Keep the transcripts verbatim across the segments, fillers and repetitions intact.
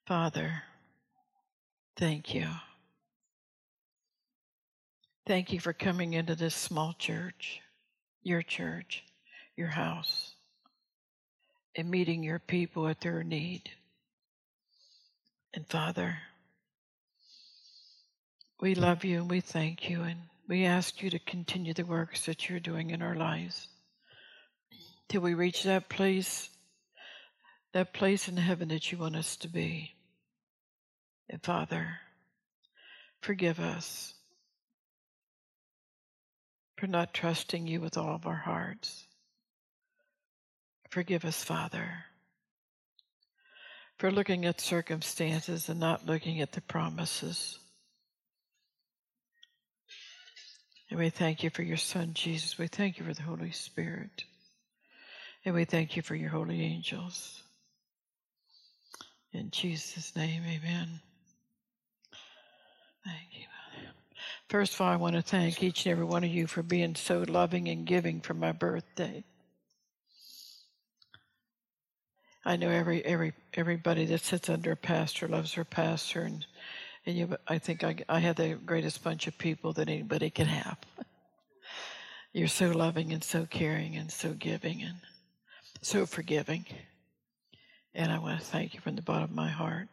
Father, thank you. Thank you for coming into this small church, your church, your house, and meeting your people at their need. And Father, we love you and we thank you, and we ask you to continue the works that you're doing in our lives till we reach that place, that place in heaven that you want us to be. And Father, forgive us for not trusting you with all of our hearts. Forgive us, Father, for looking at circumstances and not looking at the promises. And we thank you for your Son, Jesus. We thank you for the Holy Spirit. And we thank you for your holy angels. In Jesus' name, amen. Thank you, Father. First of all, I want to thank each and every one of you for being so loving and giving for my birthday. I know every every everybody that sits under a pastor loves their pastor, and and you. I think I I have the greatest bunch of people that anybody can have. You're so loving and so caring and so giving and so forgiving, and I want to thank you from the bottom of my heart.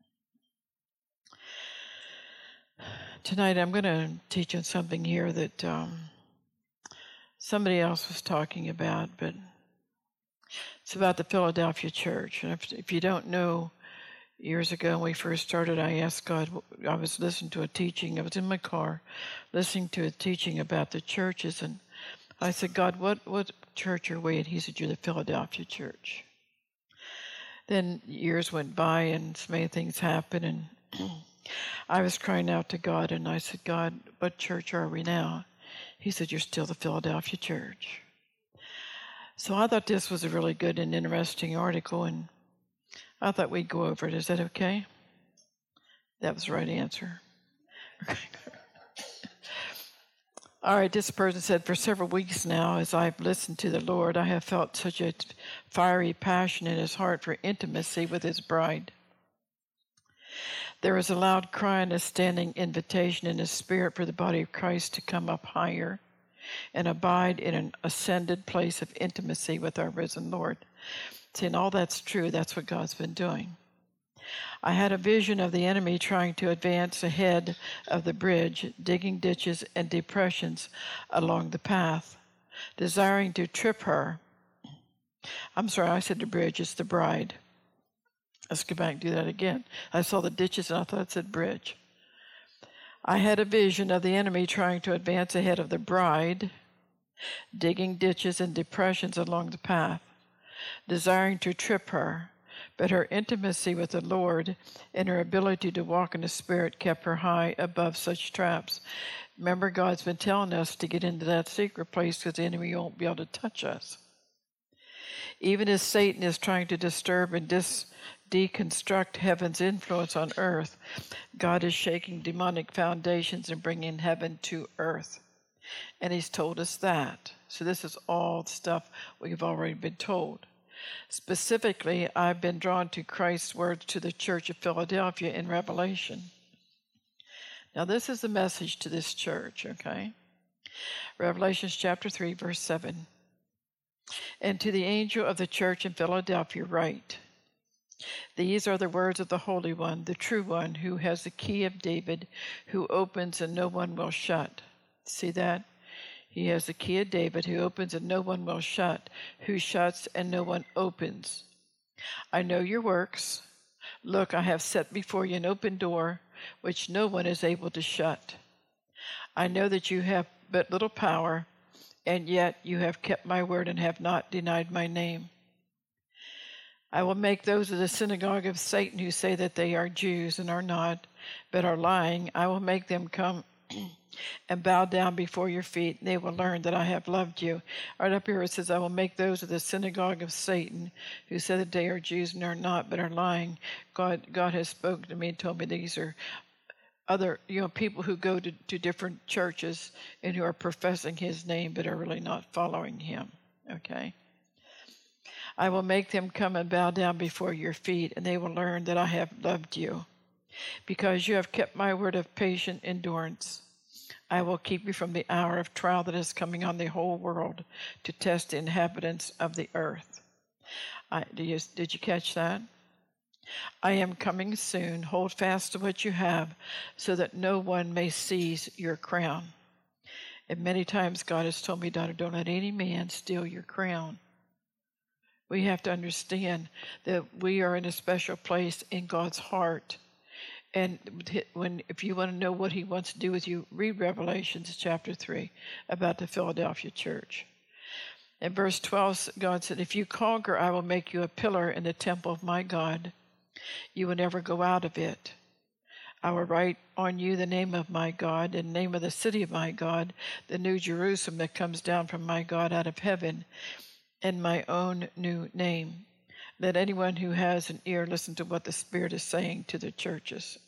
Tonight I'm going to teach on something here that um, somebody else was talking about, but it's about the Philadelphia church. And if, if you don't know, years ago when we first started, I asked God, I was listening to a teaching, I was in my car, listening to a teaching about the churches, and I said, God, what, what church are we? And he said, you're the Philadelphia church. Then years went by and so many things happened, and I was crying out to God, and I said, God, what church are we now? He said, you're still the Philadelphia church. So I thought this was a really good and interesting article, and I thought we'd go over it. Is that okay? That was the right answer. All right, this person said, for several weeks now, as I've listened to the Lord, I have felt such a fiery passion in his heart for intimacy with his bride. There is a loud cry and a standing invitation in his spirit for the body of Christ to come up higher and abide in an ascended place of intimacy with our risen Lord. See, and all that's true. That's what God's been doing. I had a vision of the enemy trying to advance ahead of the bridge, digging ditches and depressions along the path, desiring to trip her. I'm sorry, I said the bridge. It's the bride. Let's go back and do that again. I saw the ditches and I thought it said bridge. I had a vision of the enemy trying to advance ahead of the bride, digging ditches and depressions along the path, desiring to trip her, but her intimacy with the Lord and her ability to walk in the Spirit kept her high above such traps. Remember, God's been telling us to get into that secret place because the enemy won't be able to touch us. Even as Satan is trying to disturb and dis- deconstruct heaven's influence on earth, God is shaking demonic foundations and bringing heaven to earth. And he's told us that. So this is all stuff we've already been told. Specifically, I've been drawn to Christ's words to the church of Philadelphia in Revelation. Now this is the message to this church, okay? Revelation chapter three, verse seven. And to the angel of the church in Philadelphia write, these are the words of the Holy One, the true One, who has the key of David, who opens and no one will shut. See that? He has the key of David, who opens and no one will shut, who shuts and no one opens. I know your works. Look, I have set before you an open door, which no one is able to shut. I know that you have but little power, and yet you have kept my word and have not denied my name. I will make those of the synagogue of Satan who say that they are Jews and are not, but are lying, I will make them come and bow down before your feet, and they will learn that I have loved you. Right up here it says, I will make those of the synagogue of Satan who say that they are Jews and are not, but are lying. God, God has spoken to me and told me these are other, you know, people who go to, to different churches and who are professing his name but are really not following him. Okay? I will make them come and bow down before your feet, and they will learn that I have loved you. Because you have kept my word of patient endurance, I will keep you from the hour of trial that is coming on the whole world to test the inhabitants of the earth. I, did, you, did you catch that? I am coming soon. Hold fast to what you have, so that no one may seize your crown. And many times God has told me, daughter, don't let any man steal your crown. We have to understand that we are in a special place in God's heart. And when, if you want to know what he wants to do with you, read Revelations chapter three about the Philadelphia church. In verse twelve, God said, if you conquer, I will make you a pillar in the temple of my God. You will never go out of it. I will write on you the name of my God and the name of the city of my God, the new Jerusalem that comes down from my God out of heaven, and my own new name. Let anyone who has an ear listen to what the Spirit is saying to the churches.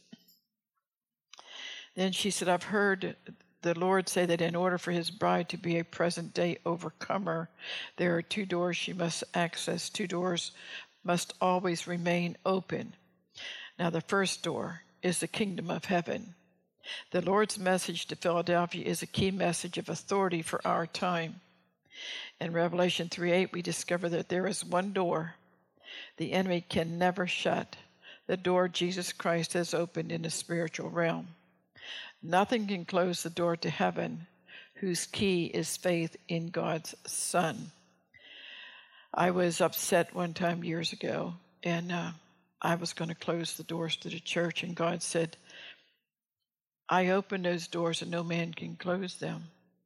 Then she said, I've heard the Lord say that in order for his bride to be a present-day overcomer, there are two doors she must access. Two doors must always remain open. Now, the first door is the kingdom of heaven. The Lord's message to Philadelphia is a key message of authority for our time. In Revelation three eight, we discover that there is one door the enemy can never shut, the door Jesus Christ has opened in the spiritual realm. Nothing can close the door to heaven, whose key is faith in God's Son. I was upset one time years ago, and uh, I was going to close the doors to the church, and God said, I open those doors and no man can close them.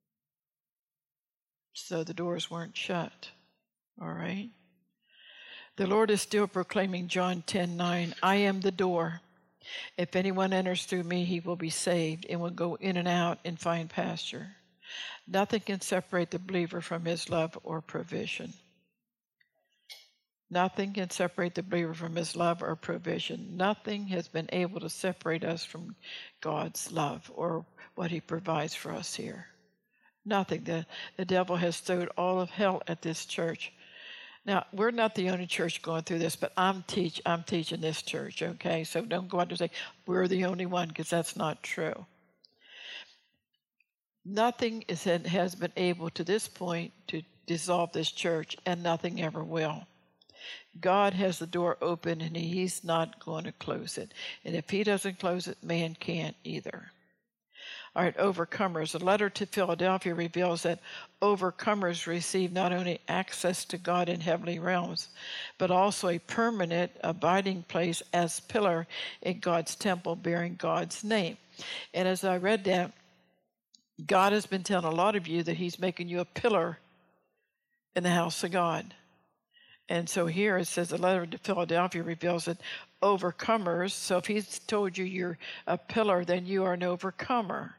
So the doors weren't shut, all right? The Lord is still proclaiming John ten nine, I am the door. If anyone enters through me, he will be saved and will go in and out and find pasture. Nothing can separate the believer from his love or provision. Nothing can separate the believer from his love or provision. Nothing has been able to separate us from God's love or what he provides for us here. Nothing. The, the devil has thrown all of hell at this church. Now, we're not the only church going through this, but I'm teach I'm teaching this church, okay? So don't go out and say, we're the only one, because that's not true. Nothing is, has been able to this point to dissolve this church, and nothing ever will. God has the door open, and he's not going to close it. And if he doesn't close it, man can't either. All right, overcomers. The letter to Philadelphia reveals that overcomers receive not only access to God in heavenly realms, but also a permanent abiding place as pillar in God's temple bearing God's name. And as I read that, God has been telling a lot of you that he's making you a pillar in the house of God. And so here it says the letter to Philadelphia reveals that overcomers, so if he's told you you're a pillar, then you are an overcomer.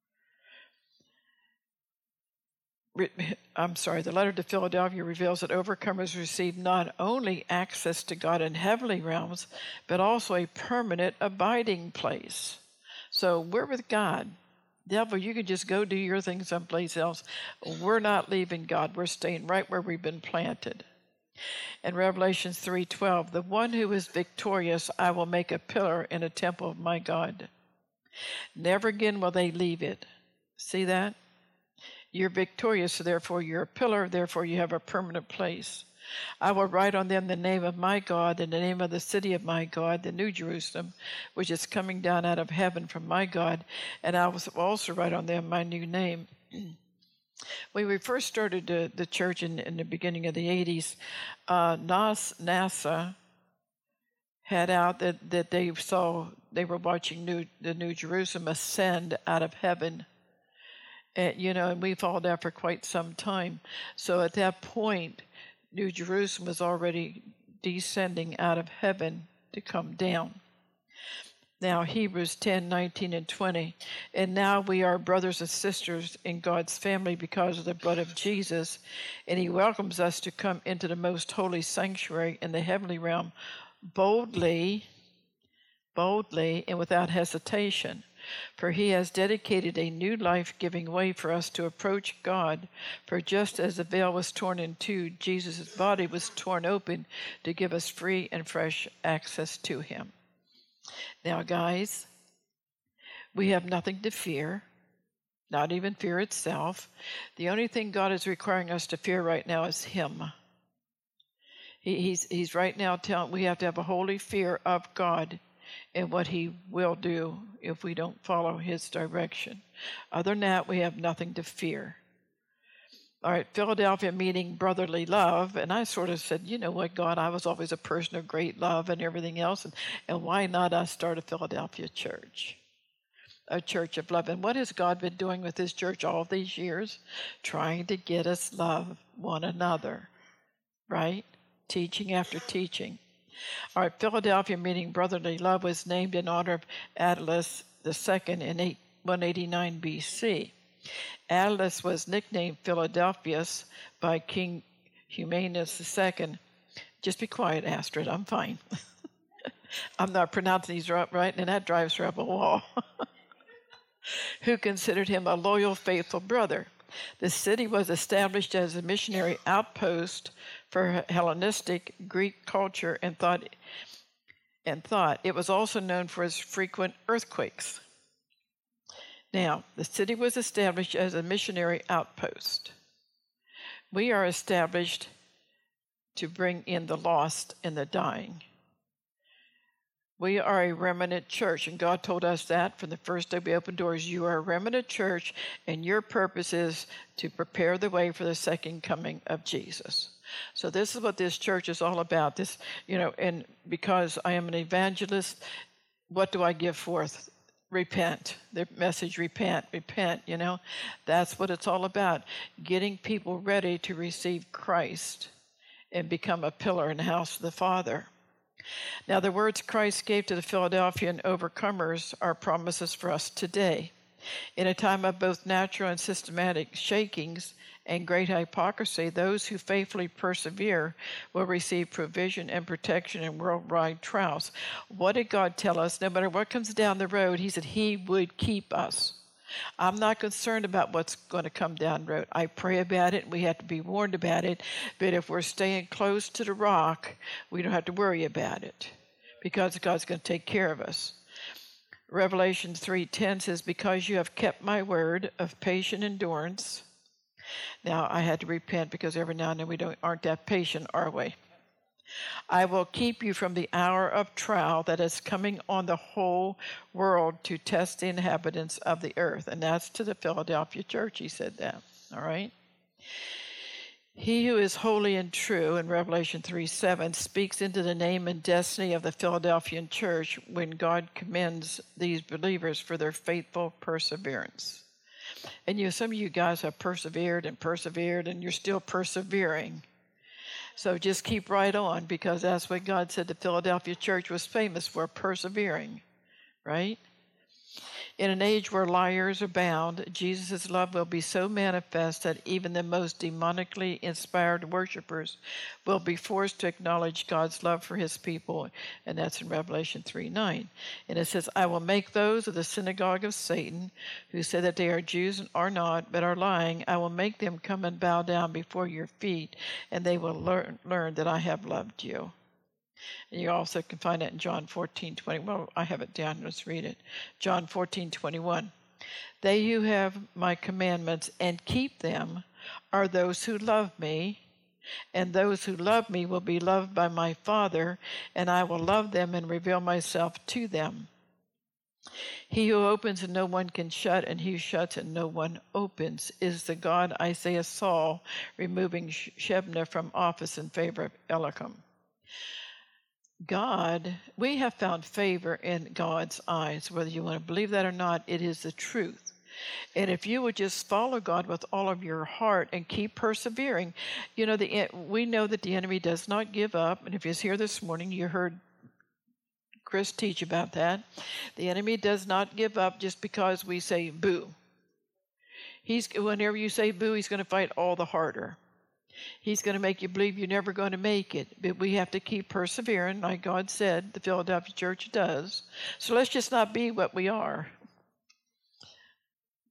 I'm sorry, the letter to Philadelphia reveals that overcomers receive not only access to God in heavenly realms, but also a permanent abiding place. So we're with God. Devil, you can just go do your thing someplace else. We're not leaving God. We're staying right where we've been planted. In Revelation three twelve, the one who is victorious, I will make a pillar in a temple of my God. Never again will they leave it. See that? You're victorious, so therefore you're a pillar, therefore you have a permanent place. I will write on them the name of my God and the name of the city of my God, the New Jerusalem, which is coming down out of heaven from my God, and I will also write on them my new name. When we first started the, the church in, in the beginning of the eighties, uh, NASA had out that, that they saw, they were watching new, the New Jerusalem ascend out of heaven. And, you know, and we followed that for quite some time. So at that point, New Jerusalem was already descending out of heaven to come down. Now, Hebrews ten, nineteen, and twenty. And now we are brothers and sisters in God's family because of the blood of Jesus, and he welcomes us to come into the most holy sanctuary in the heavenly realm boldly, boldly, and without hesitation. For he has dedicated a new life-giving way for us to approach God. For just as the veil was torn in two, Jesus' body was torn open to give us free and fresh access to him. Now, guys, we have nothing to fear, not even fear itself. The only thing God is requiring us to fear right now is him. He, he's, he's right now telling we have to have a holy fear of God and what he will do if we don't follow his direction. Other than that, we have nothing to fear. All right, Philadelphia meaning brotherly love. And I sort of said, you know what, God, I was always a person of great love and everything else. And, and why not us start a Philadelphia church? A church of love. And what has God been doing with his church all these years? Trying to get us love one another, right? Teaching after teaching. All right, Philadelphia meaning brotherly love was named in honor of Attalus the Second in one eighty-nine B C. Attalus was nicknamed Philadelphus by King Humanus the Second. Just be quiet, Astrid. I'm fine. I'm not pronouncing these right, and that drives her up a wall. Who considered him a loyal, faithful brother. The city was established as a missionary outpost for Hellenistic Greek culture and thought, and thought. It was also known for its frequent earthquakes. Now, the city was established as a missionary outpost. We are established to bring in the lost and the dying. We are a remnant church, and God told us that from the first day we opened doors. You are a remnant church, and your purpose is to prepare the way for the second coming of Jesus. So this is what this church is all about. This, you know, and because I am an evangelist, what do I give forth? Repent. The message, repent, repent, you know. That's what it's all about, getting people ready to receive Christ and become a pillar in the house of the Father. Now, the words Christ gave to the Philadelphian overcomers are promises for us today. In a time of both natural and systematic shakings and great hypocrisy, those who faithfully persevere will receive provision and protection in worldwide trials. What did God tell us? No matter what comes down the road, he said he would keep us. I'm not concerned about what's going to come down the road. I pray about it. We have to be warned about it. But if we're staying close to the rock, we don't have to worry about it because God's going to take care of us. Revelation three ten says, because you have kept my word of patient endurance. Now, I had to repent because every now and then we don't aren't that patient, are we? I will keep you from the hour of trial that is coming on the whole world to test the inhabitants of the earth. And that's to the Philadelphia church, he said that. All right? He who is holy and true, in Revelation three seven, speaks into the name and destiny of the Philadelphian church when God commends these believers for their faithful perseverance. And you know, some of you guys have persevered and persevered, and you're still persevering. So just keep right on, because that's what God said the Philadelphia church was famous for, persevering, right? In an age where liars abound, Jesus' love will be so manifest that even the most demonically inspired worshipers will be forced to acknowledge God's love for his people, and that's in Revelation three nine. And it says, I will make those of the synagogue of Satan, who say that they are Jews and are not, but are lying, I will make them come and bow down before your feet, and they will learn, learn that I have loved you. And you also can find that in John fourteen twenty. Well, I have it down. Let's read it. John fourteen twenty-one. They who have my commandments and keep them are those who love me, and those who love me will be loved by my Father, and I will love them and reveal myself to them. He who opens and no one can shut, and he who shuts and no one opens, is the God Isaiah saw removing Shebna from office in favor of Eliakim. God, we have found favor in God's eyes. Whether you want to believe that or not, it is the truth. And if you would just follow God with all of your heart and keep persevering, you know, the we know that the enemy does not give up. And if he's here this morning, you heard Chris teach about that. The enemy does not give up just because we say boo. He's whenever you say boo, he's going to fight all the harder. He's going to make you believe you're never going to make it. But we have to keep persevering, like God said the Philadelphia church does. So let's just not be what we are.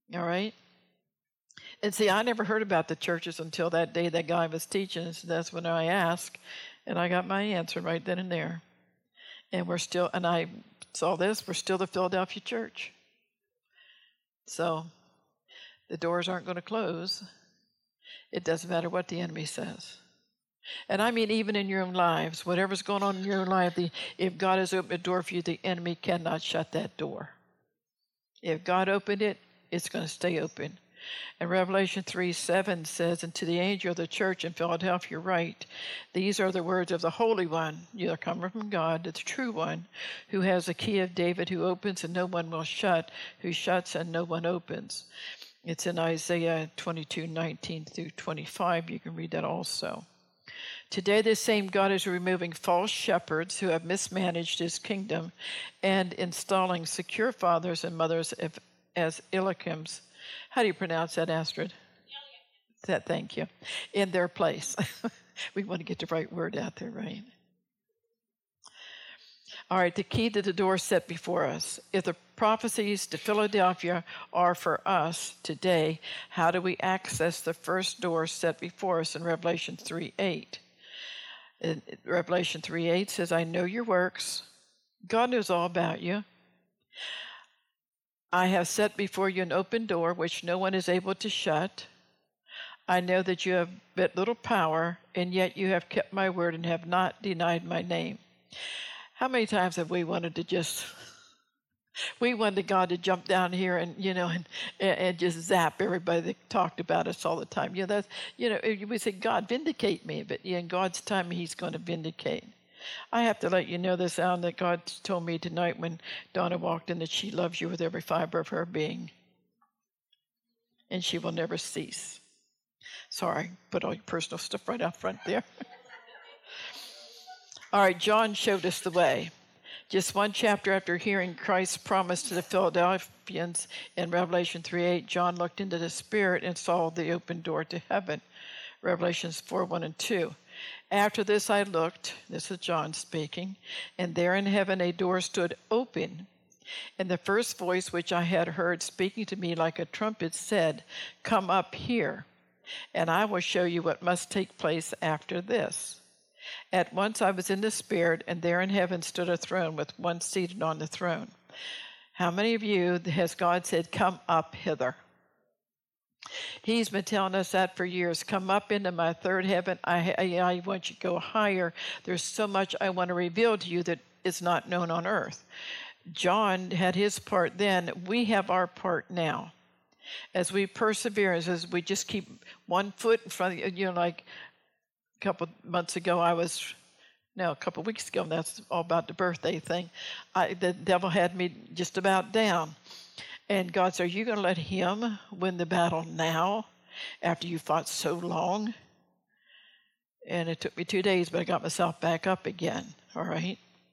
All right? And see, I never heard about the churches until that day that guy was teaching. So that's when I asked, and I got my answer right then and there. And we're still, and I saw this, we're still the Philadelphia church. So the doors aren't going to close. It doesn't matter what the enemy says. And I mean, even in your own lives, whatever's going on in your own life, the, if God has opened a door for you, the enemy cannot shut that door. If God opened it, it's going to stay open. And Revelation three seven says, and to the angel of the church in Philadelphia write, these are the words of the Holy One, you are coming from God, the true one, who has the key of David, who opens and no one will shut, who shuts and no one opens. It's in Isaiah twenty-two nineteen through twenty-five. You can read that also. Today, this same God is removing false shepherds who have mismanaged his kingdom and installing secure fathers and mothers as Eliakims. How do you pronounce that, Astrid? That, thank you. In their place. We want to get the right word out there, right? All right, the key to the door set before us. If the prophecies to Philadelphia are for us today, how do we access the first door set before us in Revelation three eight? In Revelation three eight says, I know your works. God knows all about you. I have set before you an open door which no one is able to shut. I know that you have but little power, and yet you have kept my word and have not denied my name. How many times have we wanted to just, we wanted God to jump down here and, you know, and, and just zap everybody that talked about us all the time. You know, that's, you know, we say, God, vindicate me, but in God's time, he's going to vindicate. I have to let you know this, Alan, that God told me tonight when Donna walked in that she loves you with every fiber of her being. And she will never cease. Sorry, put all your personal stuff right out front there. All right, John showed us the way. Just one chapter after hearing Christ's promise to the Philadelphians in Revelation three eight, John looked into the Spirit and saw the open door to heaven. Revelations four one and two. After this I looked, this is John speaking, and there in heaven a door stood open. And the first voice which I had heard speaking to me like a trumpet said, come up here, and I will show you what must take place after this. At once I was in the Spirit, and there in heaven stood a throne with one seated on the throne. How many of you has God said, come up hither? He's been telling us that for years. Come up into my third heaven. I, I, I want you to go higher. There's so much I want to reveal to you that is not known on earth. John had his part then. We have our part now. As we persevere, as we just keep one foot in front of you, you know, like a couple months ago, I was, no, a couple weeks ago, and that's all about the birthday thing. I, the devil had me just about down. And God said, are you going to let him win the battle now after you fought so long? And it took me two days, but I got myself back up again, all right?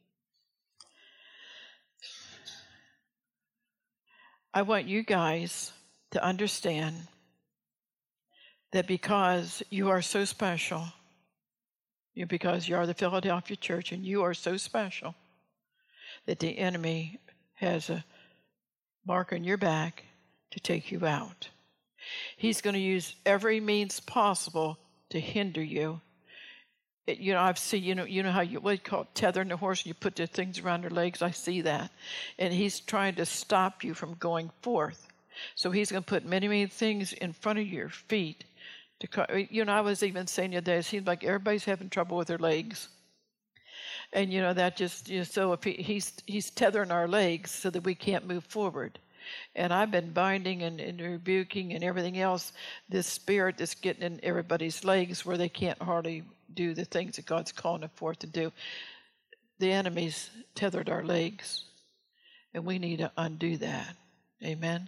I want you guys to understand that because you are so special, you because you are the Philadelphia church and you are so special, that the enemy has a mark on your back to take you out. He's going to use every means possible to hinder you. It, you know, I've seen, you know, you know how you, what you call it, tethering the horse, and you put the things around their legs. I see that. And he's trying to stop you from going forth. So he's going to put many, many things in front of your feet. To, you know, I was even saying the other day, it seems like everybody's having trouble with their legs. And, you know, that just, you know, so if he, he's, he's tethering our legs so that we can't move forward. And I've been binding and, and rebuking and everything else, this spirit that's getting in everybody's legs where they can't hardly do the things that God's calling them forth to do. The enemy's tethered our legs, and we need to undo that. Amen?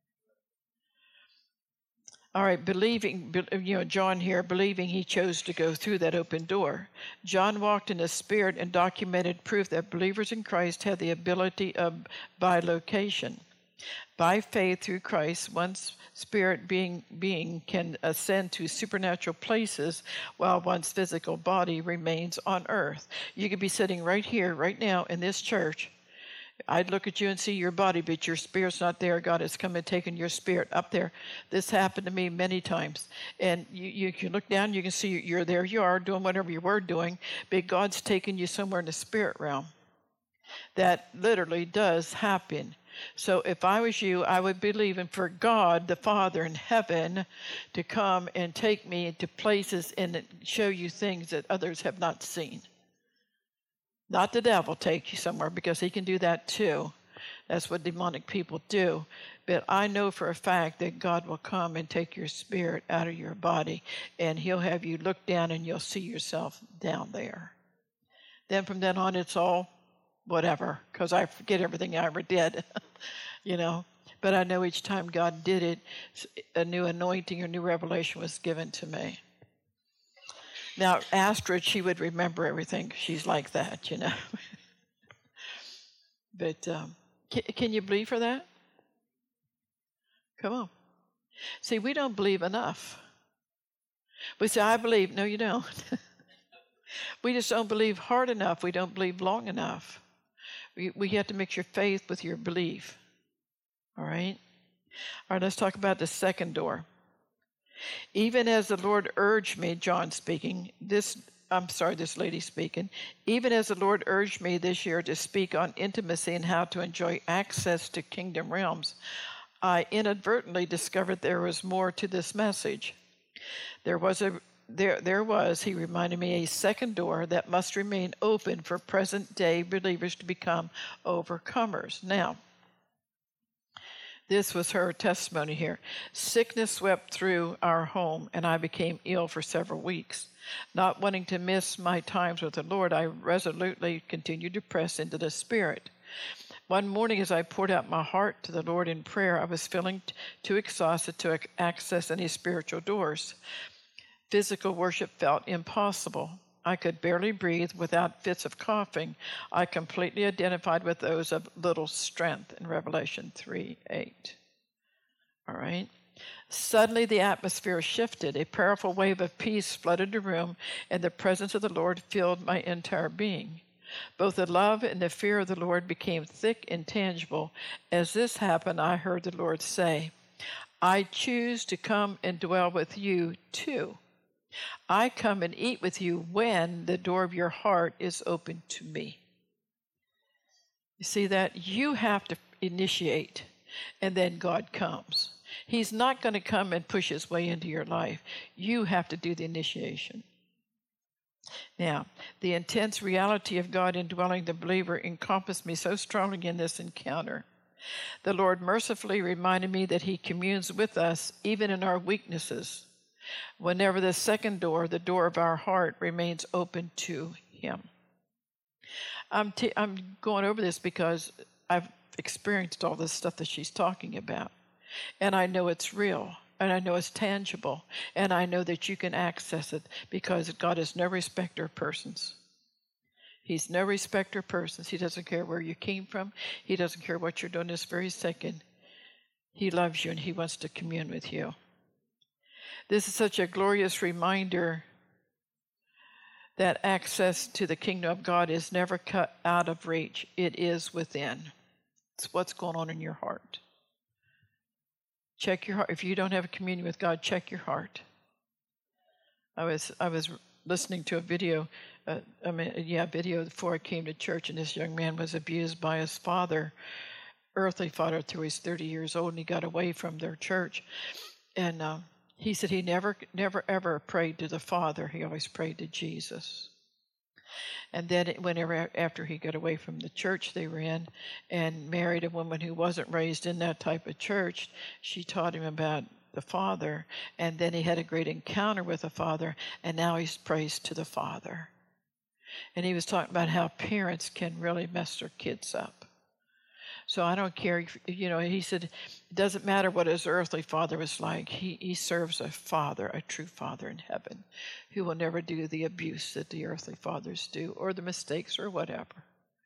All right, believing, you know, John here, believing he chose to go through that open door. John walked in the Spirit and documented proof that believers in Christ have the ability of bilocation. By faith through Christ, one's spirit being, being can ascend to supernatural places while one's physical body remains on earth. You could be sitting right here, right now in this church, I'd look at you and see your body, but your spirit's not there. God has come and taken your spirit up there. This happened to me many times. And you, you can look down, you can see you're there. You are doing whatever you were doing, but God's taken you somewhere in the spirit realm. That literally does happen. So if I was you, I would be believing for God, the Father in heaven, to come and take me to places and show you things that others have not seen. Not the devil take you somewhere, because he can do that too. That's what demonic people do. But I know for a fact that God will come and take your spirit out of your body, and he'll have you look down and you'll see yourself down there. Then from then on, it's all whatever, because I forget everything I ever did, you know. But I know each time God did it, a new anointing or new revelation was given to me. Now, Astrid, she would remember everything. She's like that, you know. But um, can, can you believe for that? Come on. See, we don't believe enough. We say, I believe. No, you don't. We just don't believe hard enough. We don't believe long enough. We, we have to mix your faith with your belief. All right? All right, let's talk about the second door. Even as the Lord urged me, John speaking, this, I'm sorry, this lady speaking, even as the Lord urged me this year to speak on intimacy and how to enjoy access to kingdom realms, I inadvertently discovered there was more to this message. There was a There, there was, he reminded me, a second door that must remain open for present-day believers to become overcomers. Now, this was her testimony here. Sickness swept through our home, and I became ill for several weeks. Not wanting to miss my times with the Lord, I resolutely continued to press into the Spirit. One morning, as I poured out my heart to the Lord in prayer, I was feeling too exhausted to access any spiritual doors. Physical worship felt impossible. I could barely breathe without fits of coughing. I completely identified with those of little strength in Revelation three eight. All right? Suddenly the atmosphere shifted. A powerful wave of peace flooded the room, and the presence of the Lord filled my entire being. Both the love and the fear of the Lord became thick and tangible. As this happened, I heard the Lord say, I choose to come and dwell with you too. I come and eat with you when the door of your heart is open to me. You see that? You have to initiate, and then God comes. He's not going to come and push his way into your life. You have to do the initiation. Now, the intense reality of God indwelling the believer encompassed me so strongly in this encounter. The Lord mercifully reminded me that he communes with us even in our weaknesses, whenever the second door, the door of our heart, remains open to him. I'm, t- I'm going over this because I've experienced all this stuff that she's talking about. And I know it's real. And I know it's tangible. And I know that you can access it because God is no respecter of persons. He's no respecter of persons. He doesn't care where you came from. He doesn't care what you're doing this very second. He loves you and he wants to commune with you. This is such a glorious reminder that access to the kingdom of God is never cut out of reach. It is within. It's what's going on in your heart. Check your heart. If you don't have a communion with God, check your heart. I was I was listening to a video, uh, I mean, yeah, video before I came to church, and this young man was abused by his father, earthly father, till he was thirty years old, and he got away from their church. And uh, he said he never, never, ever prayed to the Father. He always prayed to Jesus. And then whenever, after he got away from the church they were in and married a woman who wasn't raised in that type of church, she taught him about the Father. And then he had a great encounter with the Father, and now he prays to the Father. And he was talking about how parents can really mess their kids up. So I don't care, you know, he said, it doesn't matter what his earthly father was like. He, he serves a father, a true father in heaven, who will never do the abuse that the earthly fathers do, or the mistakes, or whatever.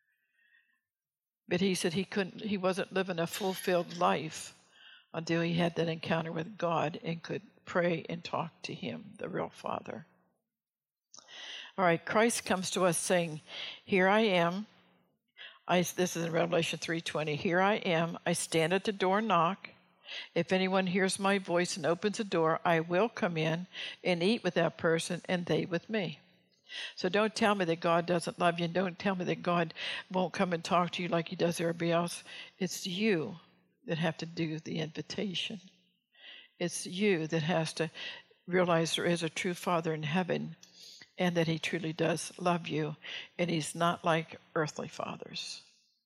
But he said he couldn't, he wasn't living a fulfilled life until he had that encounter with God and could pray and talk to him, the real Father. All right, Christ comes to us saying, here I am. I, this is in Revelation three twenty. Here I am. I stand at the door and knock. If anyone hears my voice and opens the door, I will come in and eat with that person and they with me. So don't tell me that God doesn't love you, and don't tell me that God won't come and talk to you like he does everybody else. It's you that have to do the invitation. It's you that has to realize there is a true Father in heaven and that he truly does love you, and he's not like earthly fathers.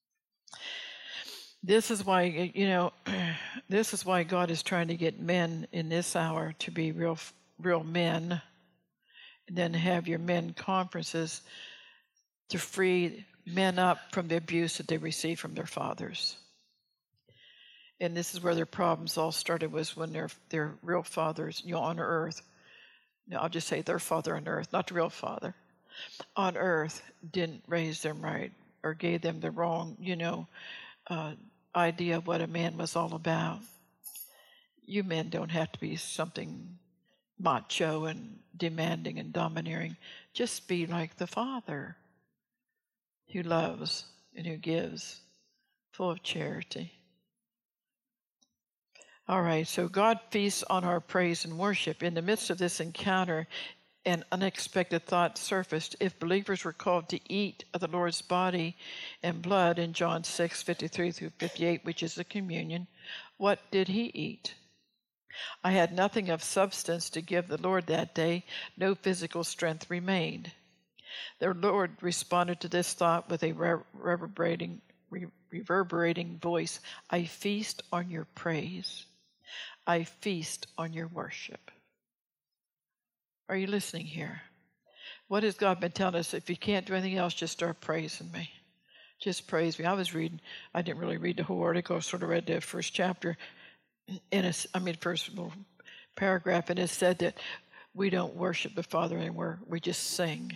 This is why, you know, this is why God is trying to get men in this hour to be real, real men, and then have your men conferences to free men up from the abuse that they receive from their fathers. And this is where their problems all started, was when their their real fathers, you know, on earth, no, I'll just say their father on earth, not the real father, on earth didn't raise them right or gave them the wrong, you know, uh, idea of what a man was all about. You men don't have to be something macho and demanding and domineering. Just be like the Father, who loves and who gives, full of charity. All right, so God feasts on our praise and worship. In the midst of this encounter, an unexpected thought surfaced. If believers were called to eat of the Lord's body and blood in John six, fifty-three through fifty-eight, which is the communion, what did he eat? I had nothing of substance to give the Lord that day. No physical strength remained. The Lord responded to this thought with a reverberating, reverberating voice. I feast on your praise. I feast on your worship. Are you listening here? What has God been telling us? If you can't do anything else, just start praising me. Just praise me. I was reading, I didn't really read the whole article, I sort of read the first chapter, and it's, I mean, first little paragraph, and it said that we don't worship the Father anymore, we just sing.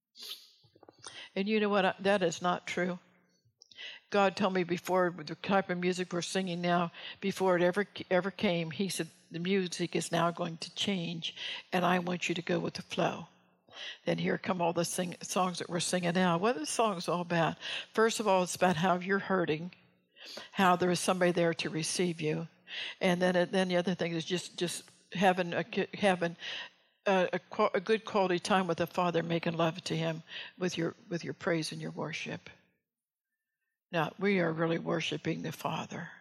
And you know what? That is not true. God told me before, with the type of music we're singing now, before it ever ever came, he said, the music is now going to change, and I want you to go with the flow. Then here come all the sing, songs that we're singing now. What are the songs all about? First of all, it's about how you're hurting, how there is somebody there to receive you. And then then the other thing is just, just having, a, having a, a, a good quality time with the Father, making love to him with your, with your praise and your worship. Now, we are really worshiping the Father.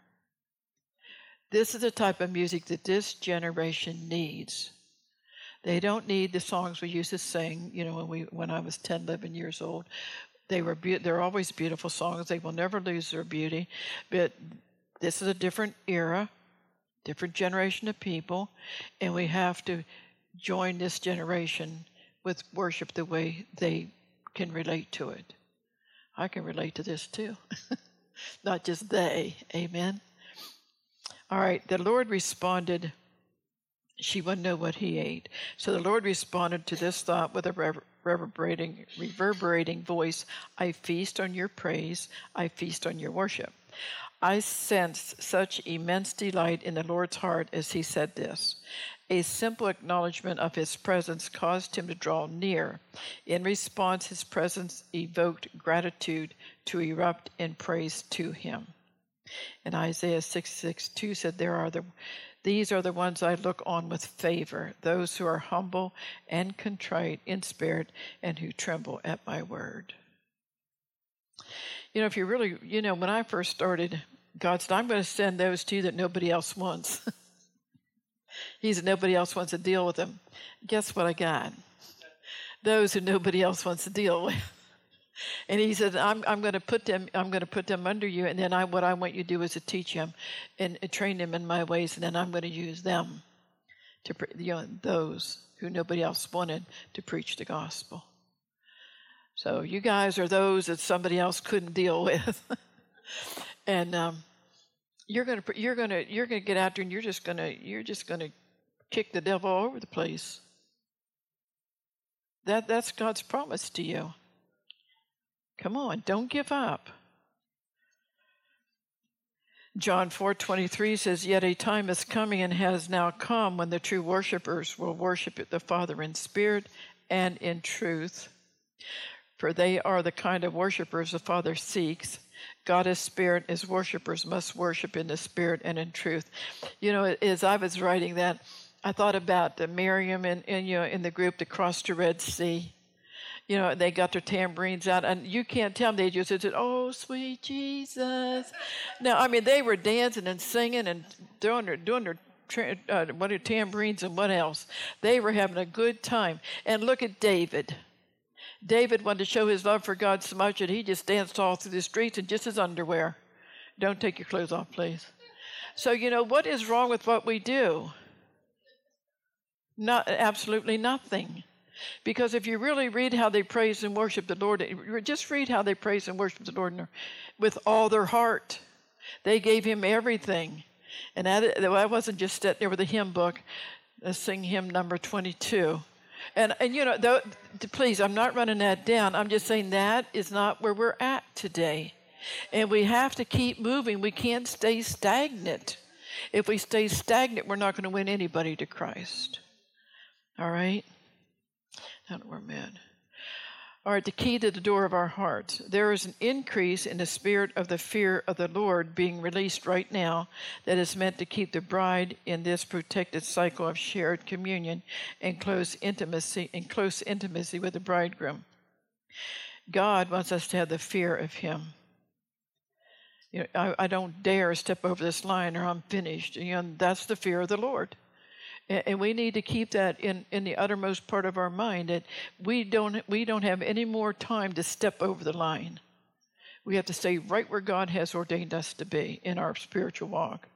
This is the type of music that this generation needs. They don't need the songs we used to sing, you know, when we when I was ten, eleven years old. They were be- they're always beautiful songs. They will never lose their beauty. But this is a different era, different generation of people, and we have to join this generation with worship the way they can relate to it. I can relate to this too. Not just they. Amen. All right, the Lord responded. She wouldn't know what he ate. So the Lord responded to this thought with a rever- reverberating, reverberating voice. I feast on your praise. I feast on your worship. I sensed such immense delight in the Lord's heart as he said this. A simple acknowledgement of his presence caused him to draw near. In response, his presence evoked gratitude to erupt in praise to him. And Isaiah sixty-six two said, "There are the, these are the ones I look on with favor, those who are humble and contrite in spirit and who tremble at my word." You know, if you really, you know, when I first started, God said, I'm going to send those to you that nobody else wants. He said, nobody else wants to deal with them. Guess what I got? Those who nobody else wants to deal with. And he said, I'm, I'm going to put them, I'm going to put them under you, and then I, what I want you to do is to teach them and, and train them in my ways, and then I'm going to use them to, you know, those who nobody else wanted to preach the gospel. So you guys are those that somebody else couldn't deal with, and um, you're going to, you're going to, you're going to get out there, and you're just going to, you're just going to kick the devil all over the place. That, that's God's promise to you. Come on, don't give up. John four twenty-three says, "Yet a time is coming and has now come when the true worshipers will worship the Father in spirit and in truth." For they are the kind of worshipers the Father seeks. God is spirit, his worshipers must worship in the spirit and in truth. You know, as I was writing that, I thought about uh, Miriam and, and, you know, in the group that crossed the Red Sea. You know, they got their tambourines out, and you can't tell them. They just said, "Oh, sweet Jesus." Now, I mean, they were dancing and singing and doing their, doing their uh, what are tambourines and what else. They were having a good time. And look at David. David wanted to show his love for God so much that he just danced all through the streets in just his underwear. Don't take your clothes off, please. So, you know, what is wrong with what we do? Not absolutely nothing. Because if you really read how they praise and worship the Lord, just read how they praise and worship the Lord with all their heart. They gave him everything. And that, I wasn't just sitting there with a hymn book, uh, sing hymn number twenty-two. And, and you know, though, please, I'm not running that down. I'm just saying that is not where we're at today. And we have to keep moving. We can't stay stagnant. If we stay stagnant, we're not going to win anybody to Christ. All right? I don't know where I'm at. All right, the key to the door of our hearts. There is an increase in the spirit of the fear of the Lord being released right now that is meant to keep the bride in this protected cycle of shared communion and close intimacy and close intimacy with the bridegroom. God wants us to have the fear of him. You know, I, I don't dare step over this line or I'm finished. You know, that's the fear of the Lord. And we need to keep that in, in the uttermost part of our mind, that we don't we don't have any more time to step over the line. We have to stay right where God has ordained us to be in our spiritual walk.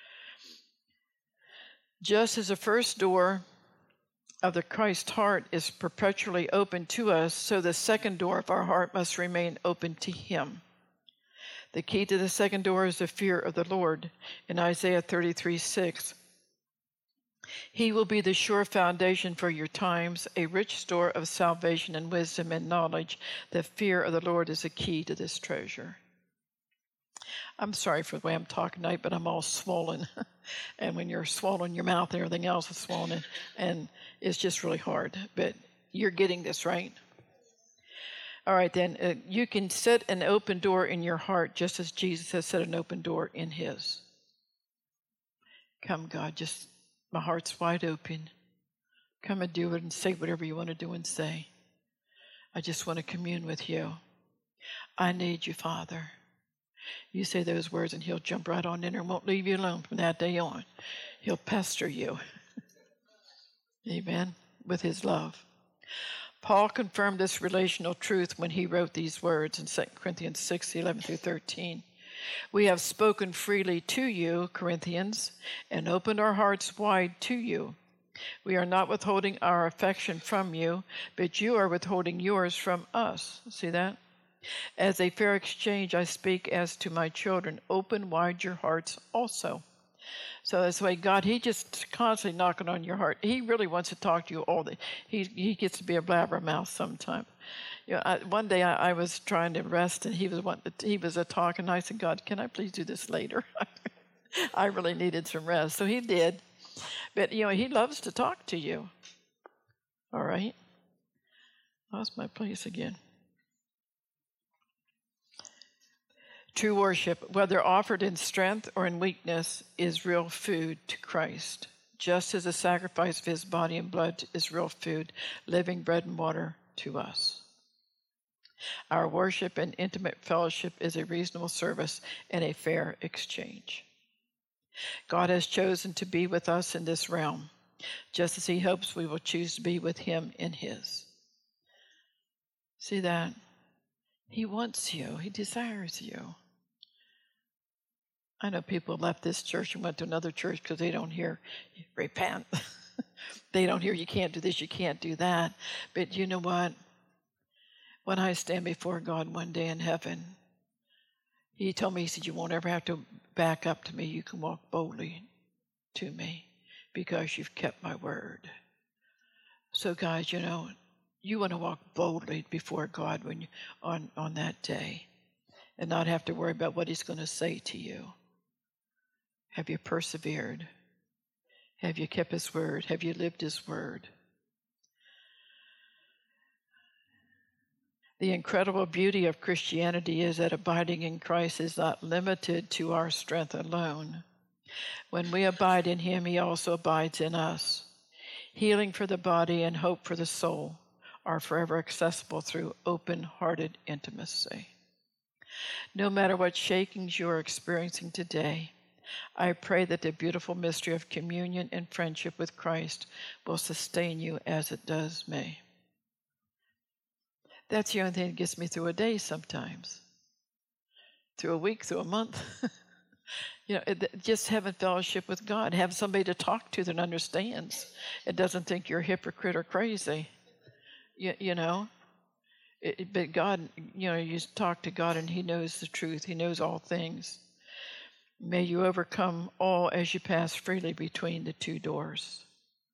Just as the first door of the Christ heart is perpetually open to us, so the second door of our heart must remain open to him. The key to the second door is the fear of the Lord. In Isaiah thirty-three six, he will be the sure foundation for your times, a rich store of salvation and wisdom and knowledge. The fear of the Lord is a key to this treasure. I'm sorry for the way I'm talking tonight, but I'm all swollen. And when you're swollen, your mouth and everything else is swollen. And it's just really hard. But you're getting this, right? All right, then. Uh, you can set an open door in your heart just as Jesus has set an open door in his. Come, God, just... my heart's wide open. Come and do it and say whatever you want to do and say. I just want to commune with you. I need you, Father. You say those words and he'll jump right on in there and won't leave you alone from that day on. He'll pester you. Amen. With his love. Paul confirmed this relational truth when he wrote these words in Second Corinthians six, eleven through thirteen. We have spoken freely to you, Corinthians, and opened our hearts wide to you. We are not withholding our affection from you, but you are withholding yours from us. See that? As a fair exchange, I speak as to my children. Open wide your hearts also. So that's the way God, he just constantly knocking on your heart. He really wants to talk to you all the He he gets to be a blabbermouth sometimes. You know, I, one day I, I was trying to rest, and he was wanting to, he was a talking. And I said, God, can I please do this later? I really needed some rest, so he did. But you know, he loves to talk to you. All right, lost my place again. True worship, whether offered in strength or in weakness, is real food to Christ, just as the sacrifice of his body and blood is real food, living bread and water to us. Our worship and intimate fellowship is a reasonable service and a fair exchange. God has chosen to be with us in this realm, just as he hopes we will choose to be with him in his. See that? He wants you. He desires you. I know people left this church and went to another church because they don't hear repent. They don't hear you can't do this, you can't do that. But you know what? When I stand before God one day in heaven, he told me, he said, you won't ever have to back up to me. You can walk boldly to me because you've kept my word. So guys, you know, you want to walk boldly before God when you, on, on that day and not have to worry about what he's going to say to you. Have you persevered? Have you kept his word? Have you lived his word? The incredible beauty of Christianity is that abiding in Christ is not limited to our strength alone. When we abide in Him, He also abides in us. Healing for the body and hope for the soul are forever accessible through open-hearted intimacy. No matter what shakings you are experiencing today, I pray that the beautiful mystery of communion and friendship with Christ will sustain you as it does me. That's the only thing that gets me through a day sometimes, through a week, through a month. You know, it, just having fellowship with God, have somebody to talk to that understands. It doesn't think you're a hypocrite or crazy. You, you know, it, but God, you know, you talk to God and He knows the truth. He knows all things. May you overcome all as you pass freely between the two doors.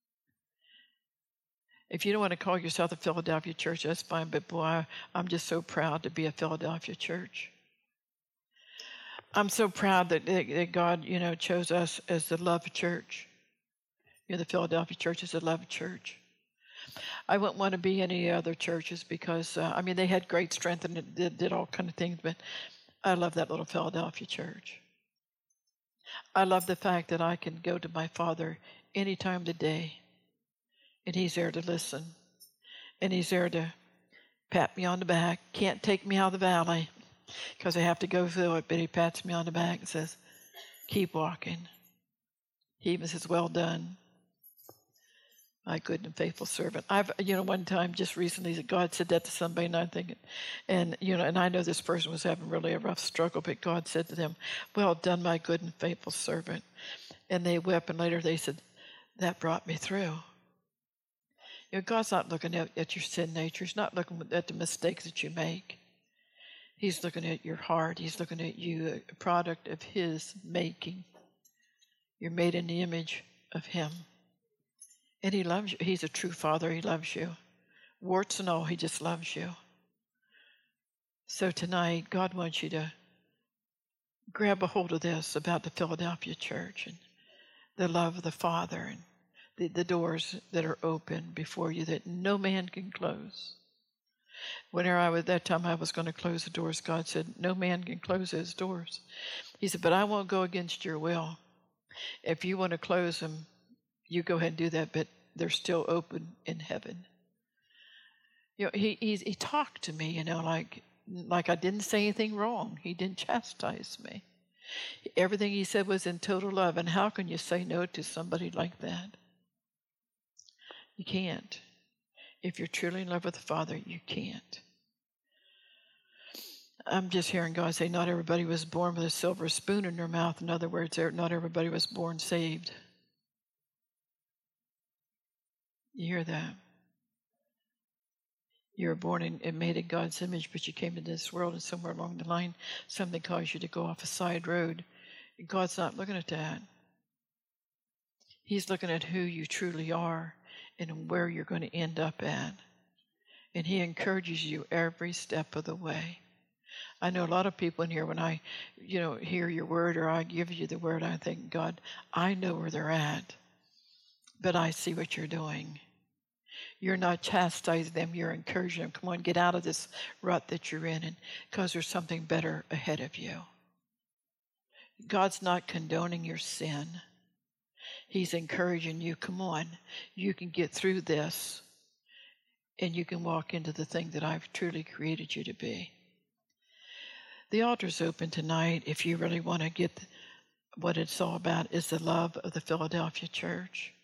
If you don't want to call yourself a Philadelphia church, that's fine. But boy, I, I'm just so proud to be a Philadelphia church. I'm so proud that, that God, you know, chose us as the love church. You know, the Philadelphia church is a love church. I wouldn't want to be any other churches because, uh, I mean, they had great strength and it did, did all kind of things, but I love that little Philadelphia church. I love the fact that I can go to my Father any time of the day, and He's there to listen, and He's there to pat me on the back. Can't take me out of the valley because I have to go through it, but He pats me on the back and says, keep walking. He even says, well done, my good and faithful servant. I've, you know, one time just recently, God said that to somebody, and I'm thinking, and, you know, and I know this person was having really a rough struggle, but God said to them, well done, my good and faithful servant. And they wept, and later they said, that brought me through. You know, God's not looking at, at your sin nature. He's not looking at the mistakes that you make. He's looking at your heart. He's looking at you, a product of His making. You're made in the image of Him. And He loves you. He's a true Father. He loves you. Warts and all, He just loves you. So tonight, God wants you to grab a hold of this about the Philadelphia church and the love of the Father and the, the doors that are open before you that no man can close. Whenever I was, that time I was going to close the doors, God said, no man can close those doors. He said, but I won't go against your will. If you want to close them, you go ahead and do that, but they're still open in heaven. You know, he he, he talked to me, you know, like like I didn't say anything wrong. He didn't chastise me. Everything He said was in total love. And how can you say no to somebody like that? You can't. If you're truly in love with the Father, you can't. I'm just hearing God say, not everybody was born with a silver spoon in their mouth. In other words, not everybody was born saved. You hear that? You were born in, and made in God's image, but you came into this world, and somewhere along the line, something caused you to go off a side road. God's not looking at that. He's looking at who you truly are and where you're going to end up at. And He encourages you every step of the way. I know a lot of people in here, when I, you know, hear your word or I give you the word, I think, God, I know where they're at, but I see what you're doing. You're not chastising them, you're encouraging them. Come on, get out of this rut that you're in, and because there's something better ahead of you. God's not condoning your sin. He's encouraging you, come on, you can get through this, and you can walk into the thing that I've truly created you to be. The altar's open tonight if you really want to get what it's all about is the love of the Philadelphia church.